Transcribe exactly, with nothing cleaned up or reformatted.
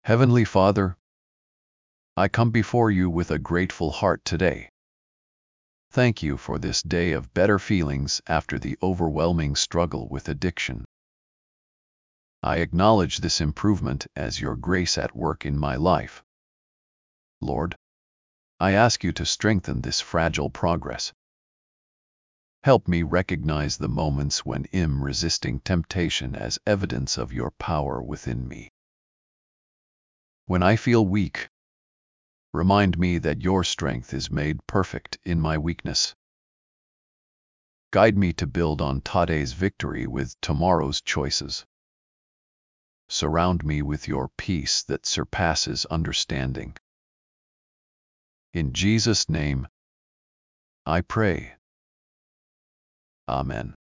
Heavenly Father, I come before you with a grateful heart today. Thank you for this day of better feelings after the overwhelming struggle with addiction. I acknowledge this improvement as your grace at work in my life. Lord, I ask you to strengthen this fragile progress. Help me recognize the moments when I'm resisting temptation as evidence of your power within me. When I feel weak, remind me that your strength is made perfect in my weakness. Guide me to build on today's victory with tomorrow's choices. Surround me with your peace that surpasses understanding. In Jesus' name, I pray. Amen.